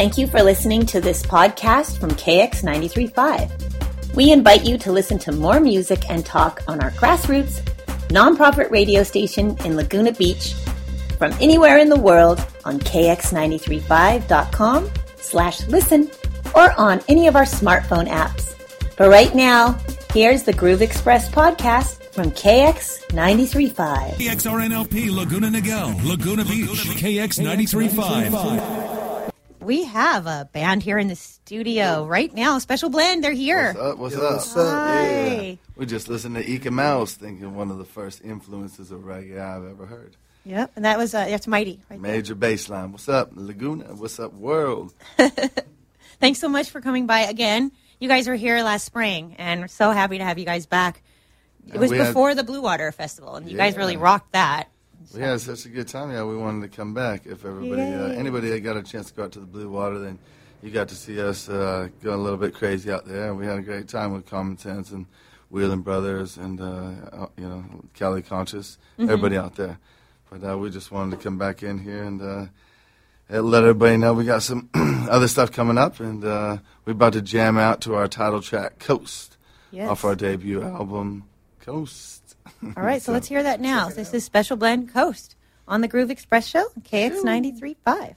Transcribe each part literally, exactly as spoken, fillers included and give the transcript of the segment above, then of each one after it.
Thank you for listening to this podcast from K X ninety-three point five. We invite you to listen to more music and talk on our grassroots, nonprofit radio station in Laguna Beach from anywhere in the world on K X nine three five dot com slash listen or on any of our smartphone apps. But right now, here's the Groove Express podcast from K X ninety-three point five. K X R N L P, Laguna Niguel, Laguna Beach, K X ninety-three point five. We have a band here in the studio right now. Special Blend, they're here. What's up? What's Yo, up? what's up? Hi. Yeah. We just listened to Ika Mouse, thinking one of the first influences of reggae I've ever heard. Yep, and that was, uh, that's Mighty. Right there. Major bassline. What's up, Laguna? What's up, world? Thanks so much for coming by again. You guys were here last spring, and we're so happy to have you guys back. It was we had- before the Blue Water Festival, and you guys Yeah. really rocked that. We had such a good time. Yeah, we wanted to come back. If everybody, uh, Yay. anybody that got a chance to go out to the Blue Water, then you got to see us uh, go a little bit crazy out there. We had a great time with Common Sense and Wheeling Brothers and uh, you know Cali Conscious, Mm-hmm. everybody out there. But uh, we just wanted to come back in here and uh, let everybody know we got some other stuff coming up, and uh, we're about to jam out to our title track, Coast, Yes. off our debut album, Coast. All right, so let's hear that now. This is Special Blend Coast on the Groove Express Show, K X ninety-three point five.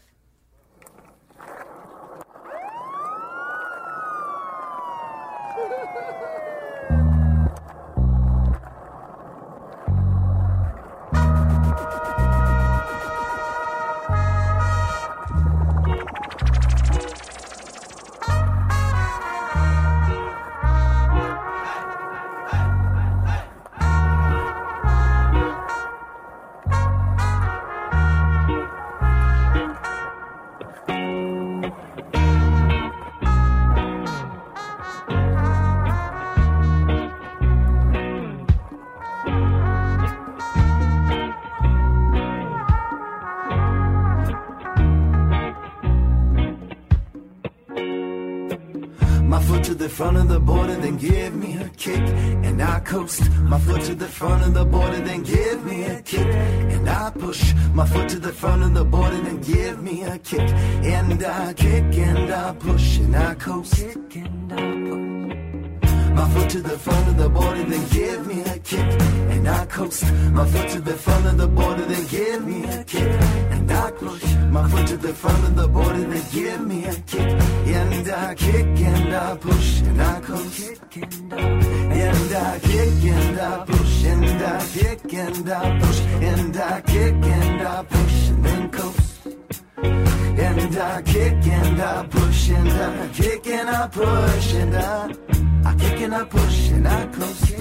My foot to the front of the border, then give me a kick, and I coast. My foot to the front of the border, then give me a kick, and I push. My foot to the front of the border, then give me a kick, and I kick and I push, and I coast. Kick and I push. My foot to the front of the border, then give me a kick, and I coast. My foot to the front of the border, then give me a kick, and I push. My foot to the front of the border, then give me a kick, and I kick and I push, and I coast. And I kick and I push, and I kick and I push, and I kick and I push, and then coast. And I kick and I push, and I kick and I push, and I I kick and I push and I coast.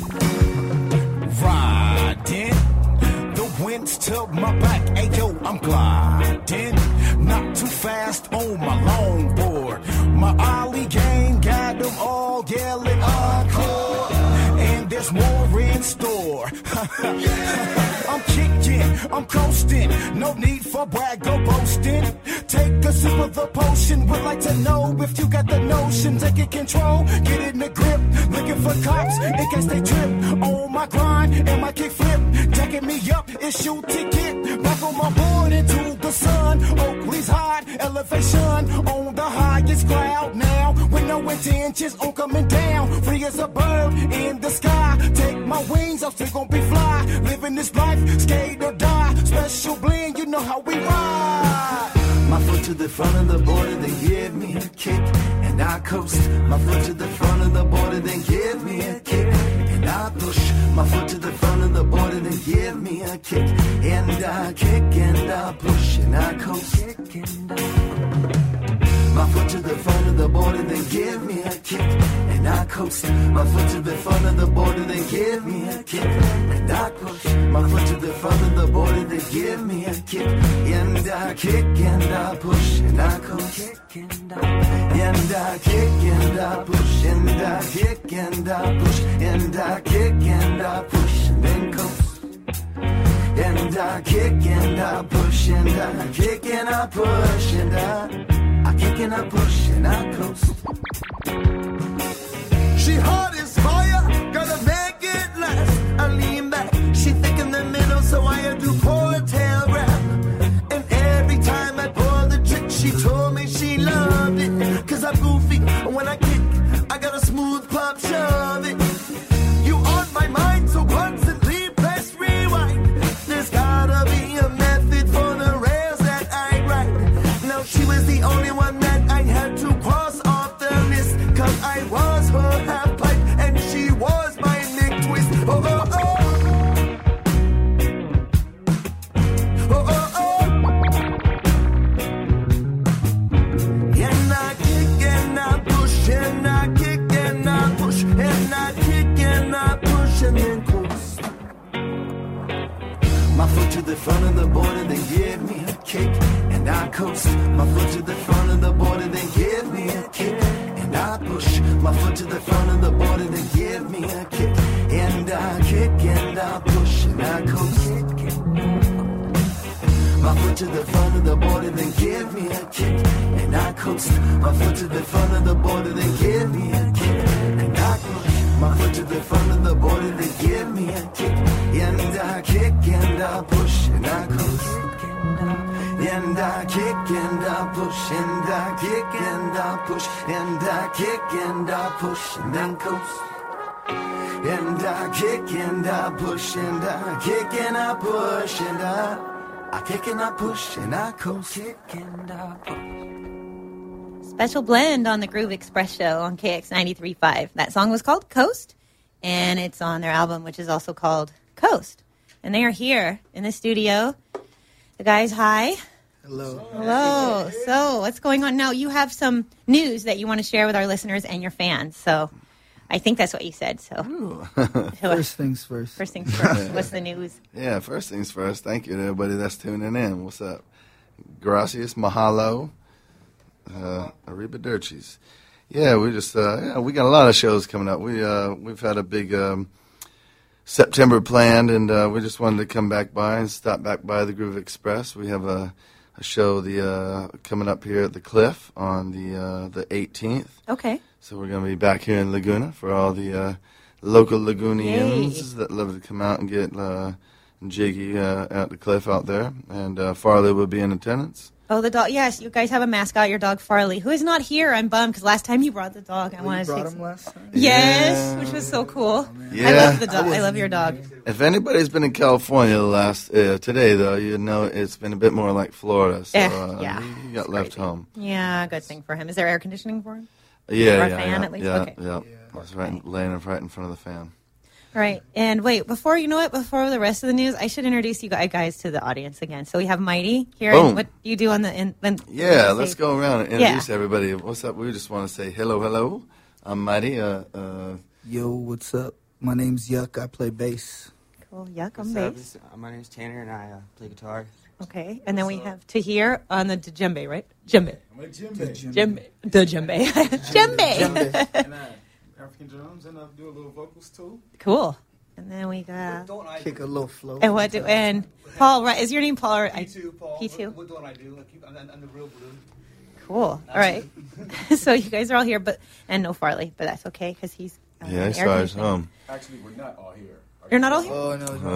Riding, the wind's to my back. Hey yo, I'm gliding, not too fast on my longboard. My ollie gang got them all yelling encore, and there's more in store. I'm kicking, I'm coasting, no need for brag or boasting. Take a sip of the potion, would like to know if you got the notion. Taking control, get in the grip, looking for cops in case they trip. On my grind and my kick flip, jacking me up, issue ticket. Back on my board into the sun, Oakley's hot, elevation on the highest cloud now. With no intentions on coming down, free as a bird in the sky. Take my wings, I'm still gonna be fly. Living this life, skate or die. Special Blend, you know how we ride. My foot to the front of the border, then give me a kick, and I coast. My foot to the front of the border, then give me a kick, and I push. My foot to the front of the border, then give me a kick, and I kick and I push, and I coast. My foot to the front of the border, then give me a kick, and I coast. My foot to the front of the border, then give me a kick, and I push. My foot to the front of the border, then give me a kick, and I kick and I push, and I coast. And I kick and I push, and I kick and I push, and I kick and I push, and then coast. And I kick and I push, and I kick and I push, and I I kick and I push and I coast. She hot as fire, gotta make it last. I lean back, she thick in the middle, so I do pull a tail grab. And every time I pull the trick, she told me she she loved it. Cause I'm goofy, and when I kick, I got a smooth pop shove it. You on my mind, so constantly press rewind. There's gotta be a method for the rails that I ride. Now she was the only one that I had to cross off the list. Cause I was her half pipe, and she was my Nick Twist. Oh, oh, oh. My foot to the front of the border, then give me a kick, and I coast. My foot to the front of the border, then give me a kick, and I push. My foot to the front of the border, then give me a kick, and I kick, and I push, and I coast. My foot to the front of the border, then give me a kick, and I coast. My foot to the front of the border, then give me a kick, and I push. My foot to the front of the border, then give me a kick, and I kick, and I push, and I coast. And I kick, and I push, and I kick, and I push, and I kick, and I push, and then coast. And I kick, and I push, and I kick, and I push, and I I kick and I push and I coast. Kick and I push. Special blend on the Groove Express show on K X ninety-three point five. That song was called Coast, and it's on their album, which is also called Coast. And they are here in the studio. The guys, hi. Hello. Hello. So what's going on now? You have some news that you want to share with our listeners and your fans. So I think that's what you said. So First things first. First things first. What's the news? Yeah, first things first. Thank you to everybody that's tuning in. What's up? Gracias, mahalo, uh, arrivedercis. Yeah, we just uh, yeah, we got a lot of shows coming up. We uh, we've had a big um, September planned, and uh, we just wanted to come back by and stop back by the Groove Express. We have a, a show the uh, coming up here at the Cliff on the uh, the eighteenth. Okay. So we're going to be back here in Laguna for all the uh, local Lagunians Yay. that love to come out and get uh, jiggy uh, at the Cliff out there. And uh, Farley will be in attendance. Oh, the dog. Yes, you guys have a mascot, your dog Farley, who is not here. I'm bummed because last time you brought the dog. I Oh, wanted you to brought say him last time? Yes, Yeah. which was so cool. Yeah. I love the dog. I love your dog. If anybody's been in California the last uh, today, though, you know it's been a bit more like Florida. So Eh, uh, yeah. he, he got left crazy. home. Yeah, good thing for him. Is there air conditioning for him? Yeah, Or a yeah, fan yeah, at least? yeah, Okay. yeah. That's right, laying right in front of the fan. Right. And wait, before, you know what, before the rest of the news, I should introduce you guys to the audience again. So we have Mighty here. Boom. And what do you do on the... In, when, Yeah, when let's say- go around and introduce Yeah. everybody. What's up? We just want to say hello, hello. I'm Mighty. Uh, uh, Yo, what's up? My name's Yuck. I play bass. Cool. Yuck on What's up? bass. It's- uh, My name's Tanner, and I uh, play guitar. Okay. And then we have Tahir on the djembe, right? Djembe. Jimmy. Djembe. The djembe. Djembe. And uh, African drums, and I do a little vocals too. Cool. And then we got... Kick a little flow. And what do... And Paul, right? Is your name Paul? Or, I, P two, Paul. P two. What, what don't I do? I keep, I'm, I'm the real blue. Cool. All right. So you guys are all here, but and no Farley, but that's okay because he's... Uh, yeah, he air started conditioning. home. Actually, we're not all here. You're not all here? Oh, no.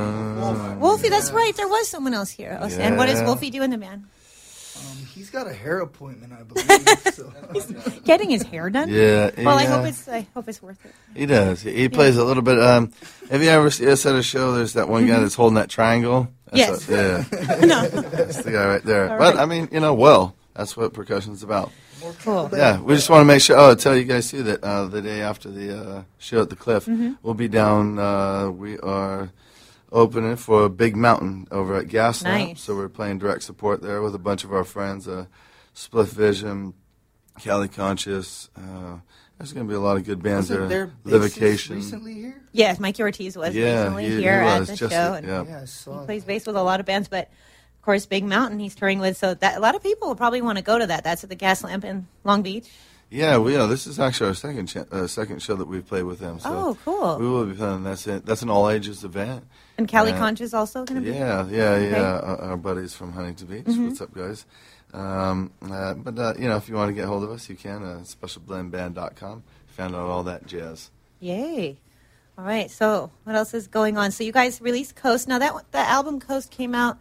Uh, Wolfie, that's right. There was someone else here. Oh, And what does Yeah. Wolfie do in the band? Um, he's got a hair appointment, I believe. So. Getting his hair done? yeah. Well, I yeah. hope it's I hope it's worth it. He does. He, he plays a little bit. Um, have you ever seen us at a show? There's that one guy that's holding that triangle. That's Yes. a- yeah. No. That's the guy right there. All But, right. I mean, you know, well, that's what percussion's about. Cool. Yeah, we just want to make sure. Oh, I'll tell you guys, too, that uh, the day after the uh, show at the Cliff, Mm-hmm. we'll be down. Uh, we are opening for Big Mountain over at Gaslamp. Nice. So we're playing direct support there with a bunch of our friends, uh, Split Vision, Cali Conscious. Uh, there's going to be a lot of good bands Wasn't there. there bassist Livication. recently here? Yes, Mikey Ortiz was Yeah, recently he- he here at was the just- show. And yeah. Yeah, I saw He plays that. bass with a lot of bands, but of course, Big Mountain he's touring with. So that a lot of people will probably want to go to that. That's at the Gaslamp in Long Beach. Yeah, we, yeah, this is actually our second ch- uh, second show that we've played with them. So Oh, cool. We will be playing. That's it. That's an all ages event. And Cali Uh, Conch is also going to be. Yeah, yeah, Okay. Mm-hmm. yeah. Our, our buddies from Huntington Beach. What's up, guys? Um, uh, but uh, you know, if you want to get hold of us, you can. Uh, special blend band dot com. Found out all that jazz. Yay! All right. So what else is going on? So you guys released Coast. Now that that album Coast came out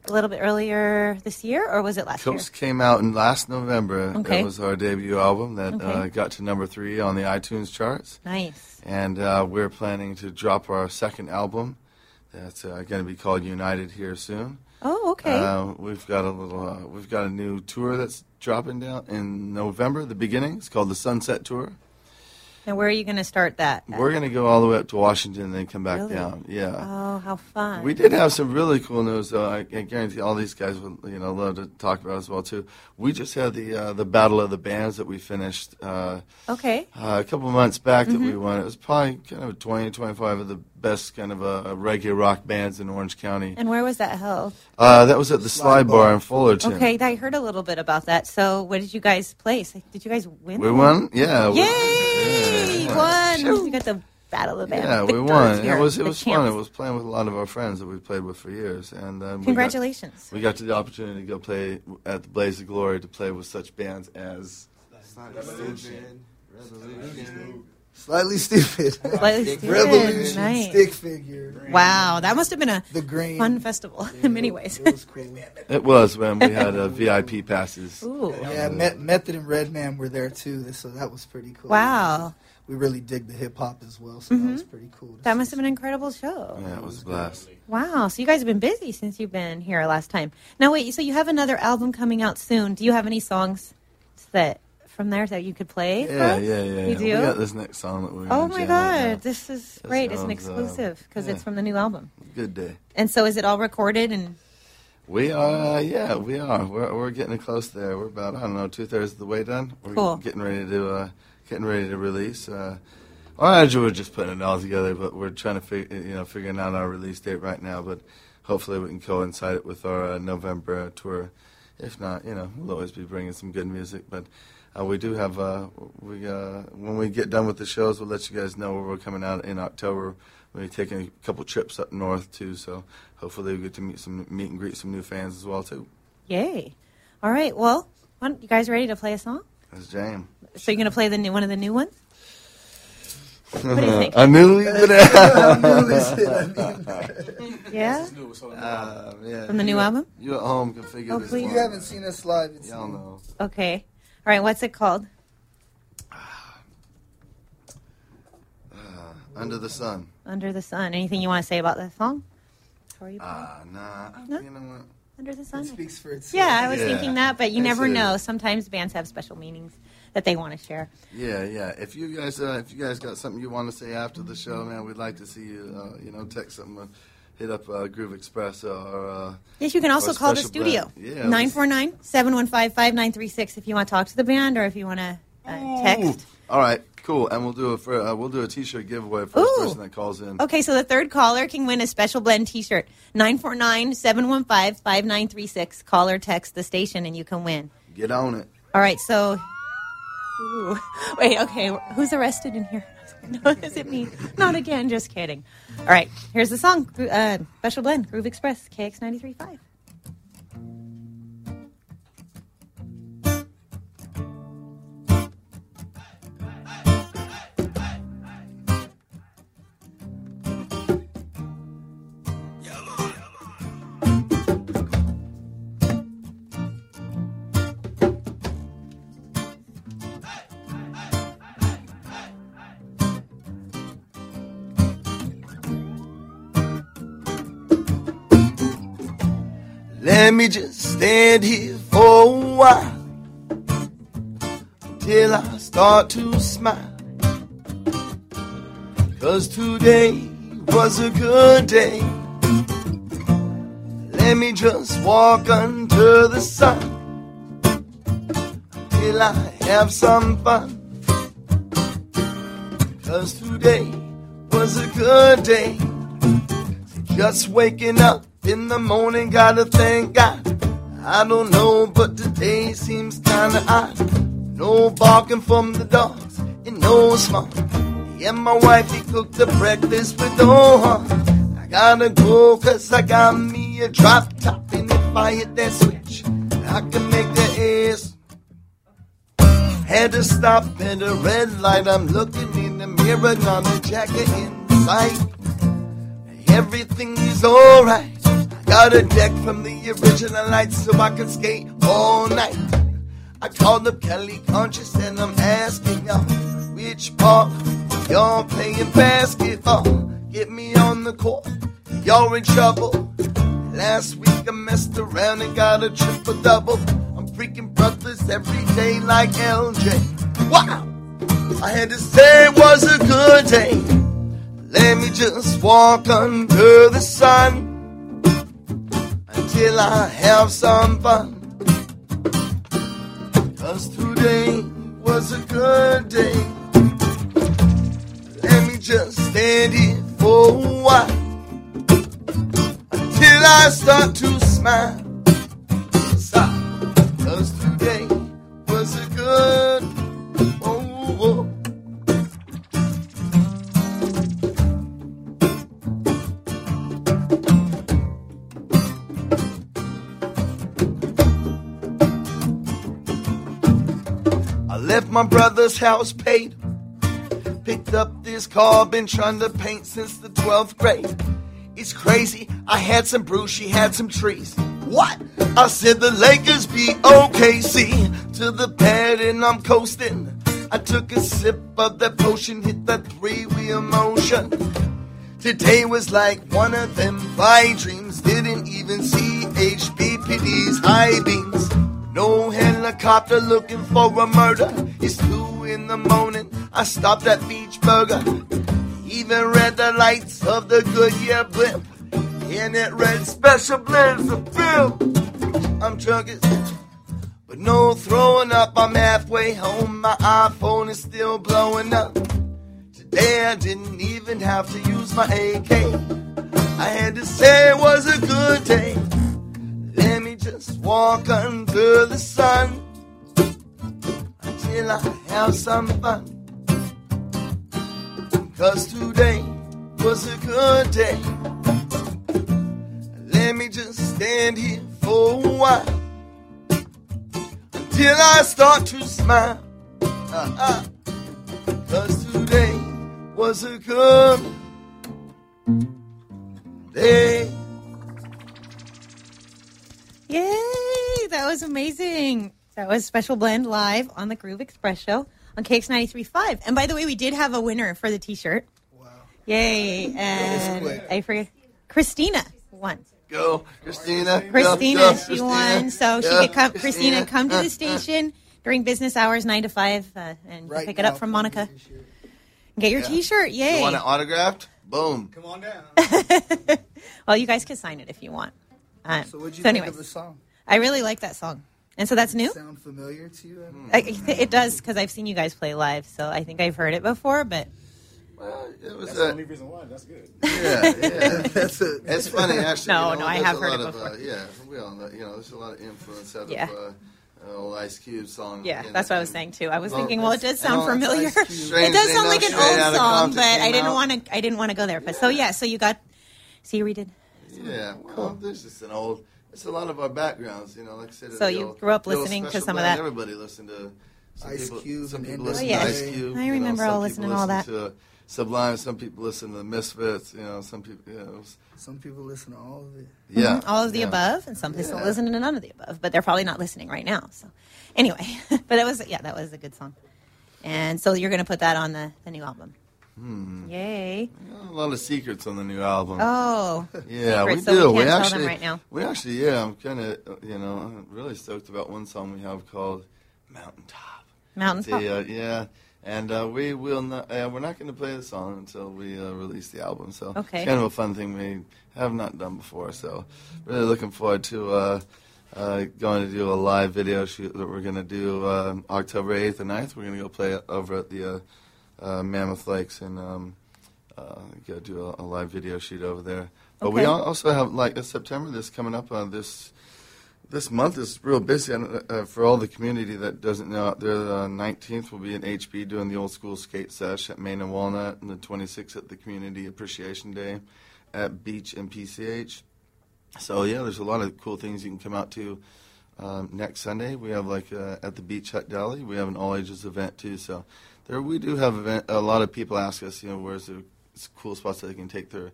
a little bit earlier this year, or was it last Coast year? came out in last November. Okay. That was our debut album that Okay. uh, got to number three on the iTunes charts. Nice. And uh, we're planning to drop our second album that's uh, going to be called United here soon. Oh, okay. Uh, we've got a little, uh, we've got a new tour that's dropping down in November, the beginning. It's called the Sunset Tour. Now, where are you going to start that? We're going to go all the way up to Washington and then come back Really? down. Yeah. Oh, how fun. We did have some really cool news, though. I, I guarantee all these guys would, you know, love to talk about it as well too. We just had the uh, the Battle of the Bands that we finished uh, Okay. uh, a couple months back that Mm-hmm. we won. It was probably kind of twenty, twenty-five of the best kind of uh, reggae rock bands in Orange County. And where was that held? Uh, that was at the Slide Bar in Fullerton. Okay, I heard a little bit about that. So, what did you guys place? Like, did you guys win? We won. Yeah. we- Yay! yeah, You yeah. won. Sure. You got the Battle of the Bands. Yeah, we Victors won. here, It was it the was fun. champs. It was playing with a lot of our friends that we played with for years, and um, we got- Congratulations. We got, the opportunity to go play at the Blaze of Glory to play with such bands as Revolution. Revolution. Slightly stupid. Slightly stupid. Revolution, Nice. stick figure, Wow, that must have been a the green. fun festival in many ways. It was cool. it was when we had uh, V I P passes. Ooh. Yeah, Met, Method and Redman were there too, so that was pretty cool. Wow. We really dig the hip hop as well, so that was pretty cool. to That see. must have been an incredible show. Yeah, it was a blast. Wow. So you guys have been busy since you've been here last time. Now wait, so you have another album coming out soon. Do you have any songs that from there that you could play? for Yeah, us? yeah, yeah. You do? We got this next song that we're Oh gonna my jam God, right now. this is That great. It's an sounds, uh, exclusive because yeah. it's from the new album. Good day. And so is it all recorded and We are, yeah, we are. We're we're getting close there. We're about I don't know two thirds of the way done. We're Cool. getting ready to uh, getting ready to release. Uh, well, actually, we're just putting it all together, but we're trying to fig- you know figuring out our release date right now. But hopefully, we can coincide it with our uh, November uh, tour. If not, you know, we'll always be bringing some good music. But uh, we do have uh, we uh, when we get done with the shows, we'll let you guys know where we're coming out in October. We're taking a couple trips up north too, so hopefully we get to meet some meet and greet some new fans as well too. yay? All right. Well, why don't- you guys ready to play a song? That's Jam. So you're gonna play the new, one of the new ones? What do you think? I knew we would have. Yeah. Uh, yeah. From the new album? You at home can figure Oh, this please. one. You haven't seen us live. It's Y'all know. Okay. All right. What's it called? Under the Sun. Under the Sun. Anything you want to say about that song? Before you play? Ah, nah. No? You know what? Under the Sun. It speaks for itself. Yeah, I was Yeah. thinking that, but you That's never it. know. Sometimes bands have special meanings that they want to share. Yeah, yeah. If you guys, uh, if you guys got something you want to say after the show, man, we'd like to see you. Uh, you know, text something. Uh, hit up uh, Groove Express or. Uh, Yes, you can also or call the Special studio. Blend. Yeah. nine four nine, seven one five, five nine three six if you want to talk to the band or if you want to uh, text. All right, cool. And we'll do a for, uh, we'll do a T-shirt giveaway for Ooh. the person that calls in. Okay, so the third caller can win a Special Blend t-shirt. nine four nine, seven one five, five nine three six. Call or text the station and you can win. Get on it. All right, so... Ooh. Wait, okay, who's arrested in here? No, is it me? Not again, just kidding. All right, here's the song. Gro- Uh, Special Blend, Groove Express, K X ninety-three point five. Let me just stand here for a while till I start to smile. 'Cause today was a good day. Let me just walk under the sun till I have some fun. 'Cause today was a good day. Just waking up in the morning, gotta thank God. I don't know, but today seems kinda odd. No barking from the dogs and no smoke. And my wifey cooked the breakfast with no harm. I gotta go 'cause I got me a drop top. And if I hit that switch, I can make the ass. Had to stop at a red light. I'm looking in the mirror, not a jacket in sight. Everything is alright. I Got a deck from the original lights so I can skate all night. I called up Kelly Conscious and I'm asking y'all, which part y'all playing basketball? Get me on the court, y'all in trouble. Last week I messed around and got a triple-double. I'm freaking brothers every day like L J. Wow! I had to say it was a good day. Let me just walk under the sun until I have some fun. 'Cause today was a good day. Let me just stand here for a while until I start to smile. Cause today was a good, oh, oh. I left my brother's house paid. Picked up this car, been trying to paint since the twelfth grade. It's crazy, I had some brew, she had some trees. What? I said the Lakers beat O K C to the pad and I'm coasting. I took a sip of that potion, hit that three-wheel motion. Today was like one of them fly dreams. Didn't even see H B P D's high beams. No helicopter looking for a murder. It's two in the morning, I stopped at Beach Burger. Even read the lights of the Goodyear blimp. And it read special blends of film. I'm drunk as, but no throwing up. I'm halfway home, my iPhone is still blowing up. Today I didn't even have to use my A K. I had to say it was a good day. Let me just walk under the sun until I have some fun. 'Cause today was a good day. Let me just stand here for a while until I start to smile. Uh-uh. 'Cause today was a good day. Yay! That was amazing. That was Special Blend live on the Groove Express show on K X ninety-three point five. And by the way, we did have a winner for the t-shirt. Wow. Yay. And I forget. Christina won. Go, Christina. Christina, Go, go, she Christina. won. So she Yeah, could come, Christina, Christina. come to the station during business hours, nine to five, uh, and Right pick it now, up from Monica. please, your shirt. Get your Yeah. t-shirt. Yay. You want it autographed? Boom. Come on down. Well, you guys can sign it if you want. Um, So what'd you so think anyways, of the song? I really like that song. And so that's new? Sound familiar to you? I, it does, because I've seen you guys play live, so I think I've heard it before, but Well, it was That's the a, only reason why. That's good. yeah, yeah. That's a, It's funny, actually. No, you know, no, I there's have a heard lot it of, before. Uh, yeah, we all know, you know, there's a lot of influence out Yeah. of uh, old Ice Cube song. yeah, and- that's what I was and- saying too. I was Well, thinking, well, it does sound and all- familiar. Ice Cube. It Strangely does sound like an enough, Straight old Outta song, Compton but I came didn't out. want to. I didn't want to go there. But so yeah, so you got. So you redid. Yeah, well, there's just an old. It's a lot of our backgrounds, you know. Like I said, So the you old- grew up the old listening to Special some of Blend, that? Everybody listened to some Ice people, Cube Some and people N listen W A. to Oh, Ice yeah. Cube. I you know, remember some all people listening to all listen To Sublime. Some people listen to the Misfits. You know, some people. You know, some people listen to all of it. yeah, Mhm, all of the yeah. above, and some people Yeah. listen to none of the above. But they're probably not listening right now. So anyway, but it was yeah, that was a good song. And so you're going to put that on the, the new album. Hmm. Yay! A lot of secrets on the new album. Oh, Yeah, secrets, we so do. we We, can't tell them actually, right now. we actually, yeah. I'm kind of, you know, I'm really stoked about one song we have called "Mountaintop." Mountaintop. The, uh, yeah, and uh, we will not. Uh, we're not going to play the song until we uh, release the album. So Okay. it's kind of a fun thing we have not done before. So really looking forward to uh, uh, going to do a live video shoot that we're going to do uh, October eighth and ninth. We're going to go play it over at the uh, uh, Mammoth Lakes and. Um, Uh, go do a, a live video shoot over there. But we Okay. al- also have like uh, September this coming up. Uh, this this month is real busy and, uh, for all the community that doesn't know. Out there, the nineteenth will be in H B doing the old school skate sesh at Main and Walnut, and the twenty-sixth at the Community Appreciation Day at Beach and P C H. So yeah, there's a lot of cool things you can come out to. Um, next Sunday we have like uh, at the Beach Hut Deli. We have an all ages event too. So there we do have event. A lot of people ask us, you know, where's the s- cool spots that they can take their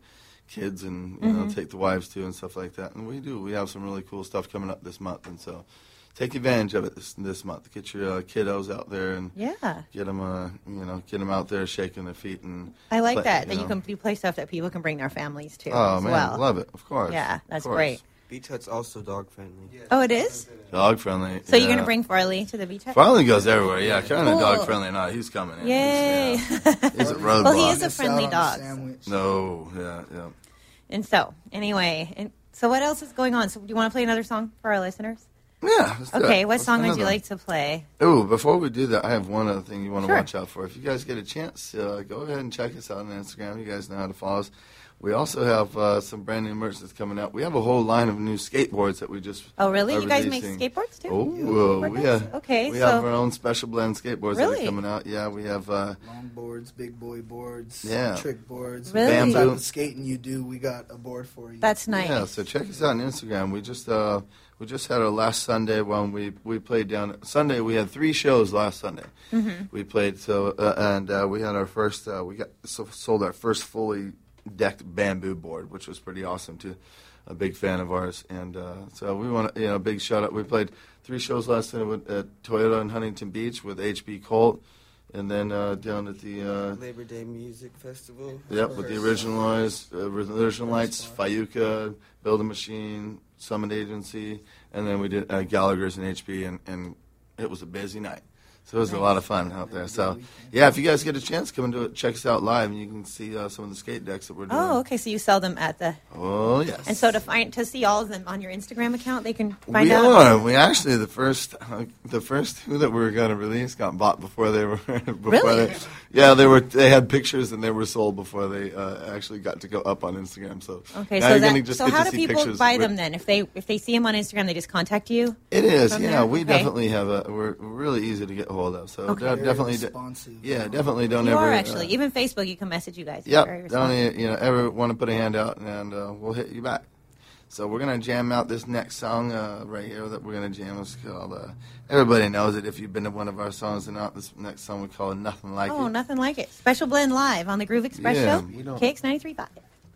kids and you Mm-hmm. know take the wives too and stuff like that. And we do. We have some really cool stuff coming up this month, and so take advantage of it this this month. Get your uh, kiddos out there and Yeah. get them, uh, you know, get them out there shaking their feet and. I like play, that, that know. you can you play stuff that people can bring their families to Oh as man, well. love it. Of course. Yeah, of that's course. great. Beach Hut's also dog friendly. Oh, it is? Dog friendly. So yeah. you're going to bring Farley to the beach hut? Farley goes everywhere. Yeah, kind of Cool. dog friendly or not. He's coming in. Yay. He's, yeah. He's a roadblock. Well, he is a Miss friendly out on the dog. sandwich. No, yeah, yeah. And so, anyway, and so what else is going on? So do you want to play another song for our listeners? Yeah. let's do Okay, it. what Let's song do would you another. like to play? Oh, before we do that, I have one other thing you want to Sure. watch out for. If you guys get a chance, uh, go ahead and check us out on Instagram. You guys know how to follow us. We also have uh, some brand new merch that's coming out. We have a whole line of new skateboards that we just Oh, really? are You guys make releasing. skateboards too? Oh, Skateboard we decks? have, Okay, we so have our own special blend skateboards that Really? are coming out. Yeah, we have uh, Long boards, big boy boards, Yeah. trick boards. Really? What type Bamboo. of skating you do, we got a board for you. that's nice. yeah. So check us out on Instagram. We just uh, we just had our last Sunday when we we played down Sunday. We had three shows last Sunday. Mm-hmm. We played so uh, and uh, we had our first uh, we got so, sold our first fully decked bamboo board, which was pretty awesome too. A big fan of ours, and uh, so we want to, you know, big shout out. We played three shows last night with, at Toyota in Huntington Beach with H B Colt, and then uh, down at the uh, Labor Day Music Festival. yep with the original lights, uh, original lights, Fayuca, Build a Machine, Summit Agency, and then we did uh, Gallagher's and H B, and, and it was a busy night. So it was a lot of fun out there. So, yeah, if you guys get a chance, come and do it. Check us out live, and you can see uh, some of the skate decks that we're doing. Oh, okay. So you sell them at the Oh, yes. and so to find to see all of them on your Instagram account, they can find we out. are. We actually the first uh, the first two that we were going to release got bought before they were. before Really? They, yeah, they were. They had pictures and they were sold before they uh, actually got to go up on Instagram. So Okay, now so you're that, gonna just so get how to do see people pictures buy with- them then? If they if they see them on Instagram, they just contact you. It is. from Yeah, there? we Okay. definitely have a. We're really easy to get a hold of. So Okay. de- Very definitely. De- responsive. yeah, definitely don't You ever. are actually uh, even Facebook. You can message you guys. You're very Yep. Don't responsive. e- you know ever want to put a hand out and uh, we'll hit you back. So we're gonna jam out this next song uh, right here that we're gonna jam. It's called. Uh, everybody knows it if you've been to one of our songs or not. This next song we call it "Nothing Like Oh, It." nothing like it. Special blend live on the Groove Express Yeah, show. you know. K X ninety-three point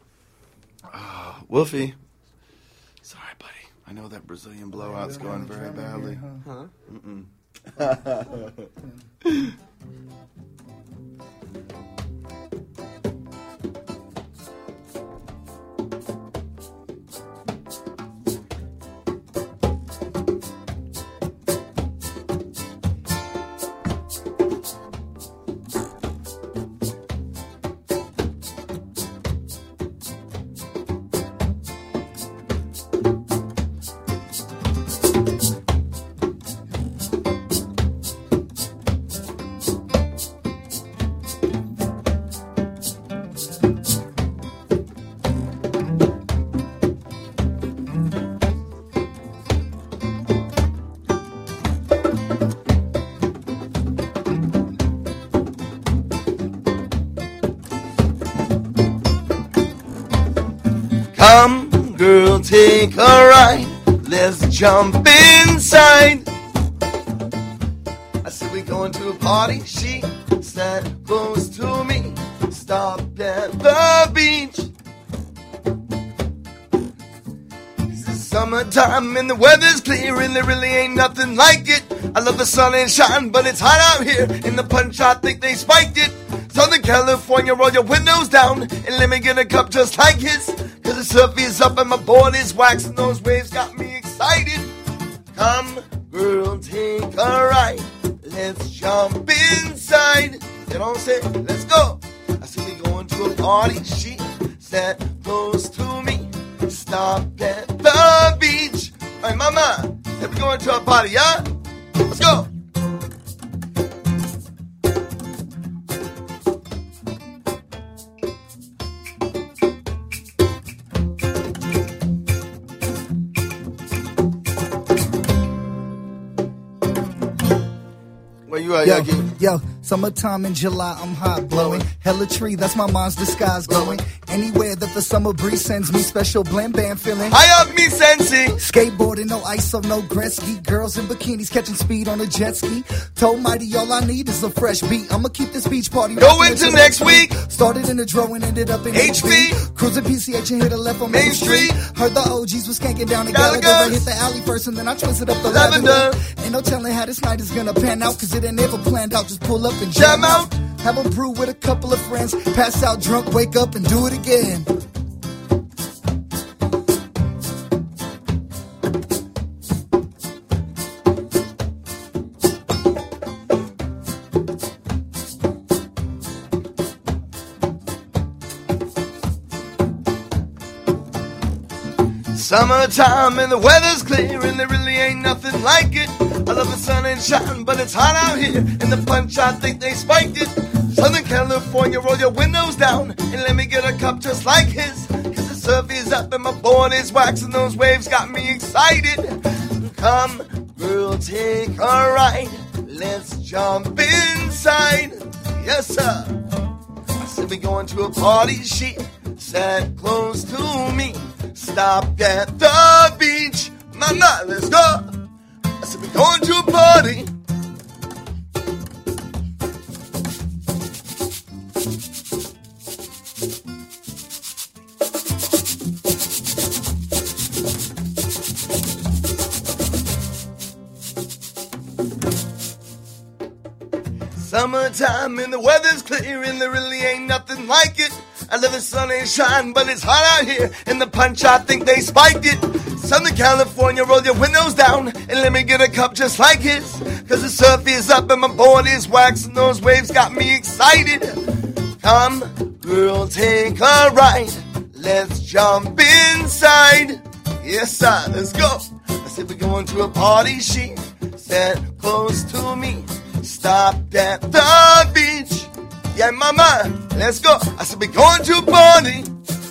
five. Wolfie. Sorry, buddy. I know that Brazilian blowout's We don't going have a very drummer badly. here, huh? Huh? Come, girl, take a ride. Let's jump inside. I said we going to a party. She said close to me. Stop at the beach. It's summertime and the weather's clear and there really ain't nothing like it. I love the sun and shine, but it's hot out here. In the punch, I think they spiked it. Southern California, roll your windows down and let me get a cup just like his. Cause the surf is up and my board is waxing. Those waves got me excited. Come, girl, take a ride. Let's jump inside. You know what I'm saying? Let's go. I said we going to a party. She said close to me. Stop at the beach. Hey, mama, said we going to a party, yeah? Let's go. Where you at, Yo, Yagi? yo, Summertime in July, I'm hot blowing. Hella tree, that's my mom's disguise glowing. Anywhere that the summer breeze sends me, special blend band feeling. High up me sensei. Skateboarding, no I S O, no Gretzky. Girls in bikinis catching speed on a jet ski. Told Mighty all I need is a fresh beat. I'ma keep this beach party Go into next week. Started in the dro and ended up in H B. Cruising P C H and hit a left on Main Main Street. Street. Heard the O Gs was skanking down the Gallagher's. Gallagher. I hit the alley first and then I twisted up the Lavender. lavender. Ain't no telling how this night is gonna pan out, cause it ain't never planned out. Just pull up and Jam jam out. out. Have a brew with a couple of friends. Pass out drunk, wake up and do it again. Summertime and the weather's clear and there really ain't nothing like it. I love the sun and shine, but it's hot out here. And the punch, I think they spiked it. Southern California, roll your windows down and let me get a cup just like his. Cause the surf is up and my board is waxing. Those waves got me excited. Come, girl, take a ride. Let's jump inside. Yes, sir. I said we going to a party. She sat close to me. Stop at the beach. Mama, let's go. I said we going to a party. Summertime and the weather's clear and there really ain't nothing like it. I love the sun and shine, but it's hot out here. And the punch, I think they spiked it. Southern California, roll your windows down and let me get a cup just like his. Cause the surf is up and my board is waxing. Those waves got me excited. Come, girl, take a ride. Let's jump inside. Yes, sir, let's go. I said we're going to a party. She sat close to me. Stopped at the beach. Yeah, mama, let's go. I said we're going to a party.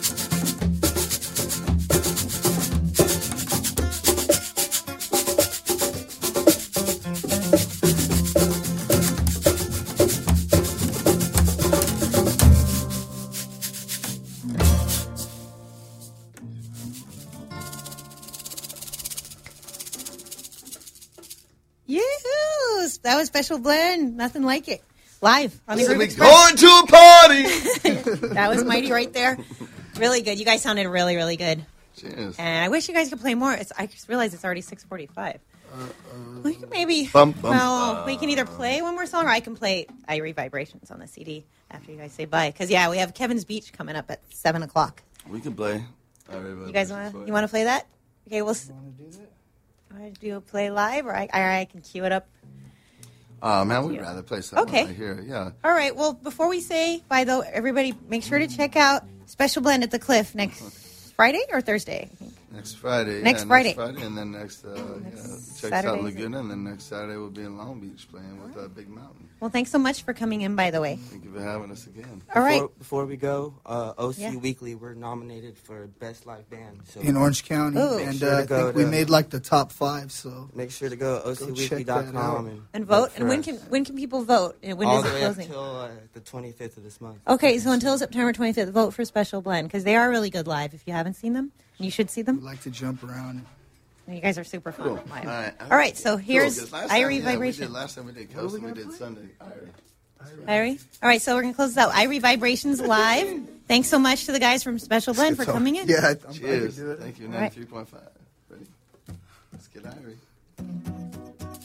Yes, that was Special Blend. Nothing like it. Live on the I said Groove we're Express. going to a party. That was Mighty right there. Really good. You guys sounded really, really good. Cheers. And I wish you guys could play more. It's, I just realized it's already six forty-five. Uh, We can maybe, Bum, bum, well, we can either play one more song or I can play Irie Vibrations on the C D after you guys say bye. Because, yeah, we have Kevin's Beach coming up at seven o'clock. We can play. You guys want to you want to play that? Okay, we'll s- want to do a play live or I, or I can cue it up. Oh, man, we'd rather play something Okay. right here. Yeah. All right. Well, before we say bye, though, everybody make sure to check out Special Blend at the Cliff next Friday or Thursday. I think. Next Friday. Next yeah, Friday. Next Friday, and then next, uh, Next yeah, check us Saturday, out is Laguna, and then next Saturday we'll be in Long Beach playing with uh, Big Mountain. Well, thanks so much for coming in, by the way. Thank you for having us again. All right. Before, before we go, uh, O C Yeah. Weekly, we're nominated for Best Live Band. So In Orange County. Ooh. And Sure uh, to I go think we to- made like the top five, so. make sure to go O C weekly dot check that out. com and, And vote. And for when us. can when can people vote? And when all is the it way closing? up until uh, the twenty-fifth of this month. Okay, so until September twenty-fifth, vote for Special Blend because they are really good live. If you haven't seen them, you should see We them. like to jump around. You guys are super fun Cool. live. All right. All right, so here's Cool, 'cause last time, Irie yeah, we Vibration. did- Last time we did Coast, and we did Sunday. Irie. Irie? All right, so we're going to close this out. Irie Vibrations live. Thanks so much to the guys from Special Blend for coming in. Yeah, I'm glad Cheers. you do it. Thank you. All right. ninety-three point five. Ready? Let's get Irie.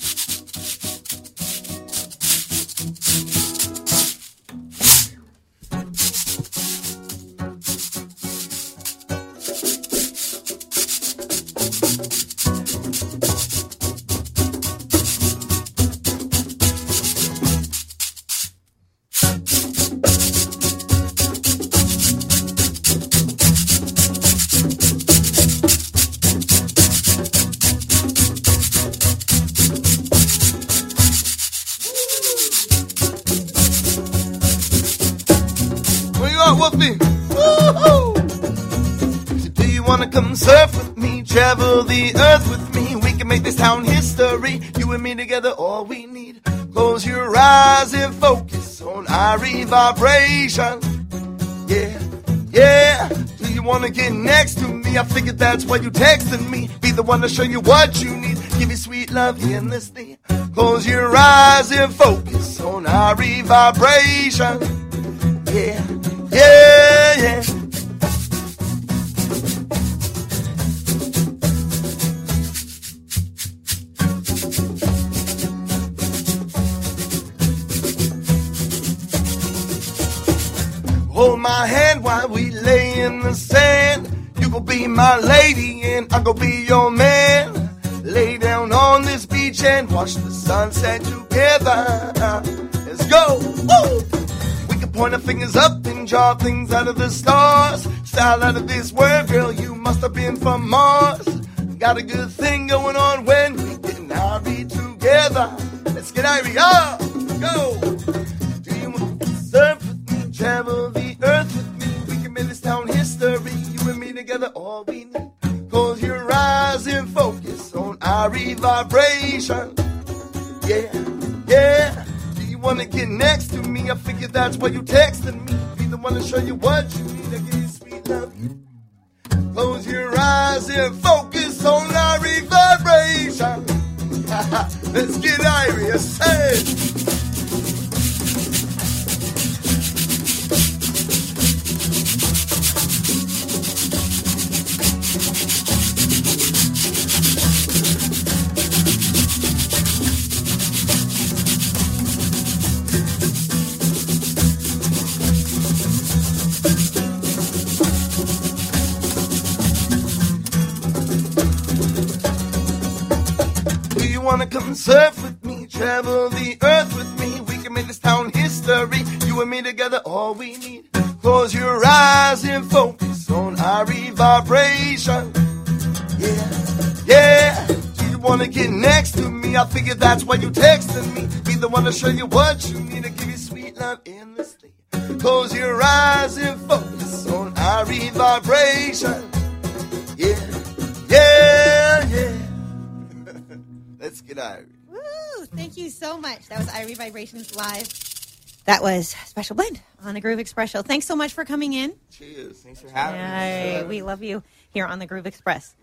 Where you at, Wolfie? Woo-hoo! So do you wanna come surf with me? Travel the earth with me? We can make this town history. You and me together, all we need. Close your eyes and focus on Irie vibration. Yeah, yeah. Do you wanna get next to me? I figured that's why you texting me. Be the one to show you what you need. Give you sweet love endlessly. Close your eyes and focus on Irie vibration. Yeah, yeah, yeah. Hold my hand while we lay in the sand. You gon' be my lady and I'm gon' be your man. Lay down on this beach and watch the sunset together. Let's go. Woo! We can point our fingers up and draw things out of the stars. Style out of this world, girl, you must have been from Mars. Got a good thing going on when we get Irie together. Let's get Irie up. Go. Do you want to surf with me, travel the earth with me? We can make this town history. You and me together, all we need. Close your eyes and focus on Irie vibration. Yeah, yeah. Do you wanna get next to me? I figured that's why you texting me. Be the one to show you what you need. I give you sweet love. Close your eyes and focus on Irie vibration. Let's get Irie. I said. Wanna come surf with me, travel the earth with me. We can make this town history. You and me together, all we need. Close your eyes and focus on Irie vibration. Yeah, yeah. Do you wanna get next to me? I figured that's why you texting me. Be the one to show you what you need. To give you sweet love endlessly. Close your eyes and focus on Irie vibration. Yeah, yeah, yeah. Let's get Irie. Woo! Thank you so much. That was Irie Vibrations Live. That was Special Blend on the Groove Express Show. Thanks so much for coming in. Cheers. Thanks for having Yay. me. We love you here on the Groove Express.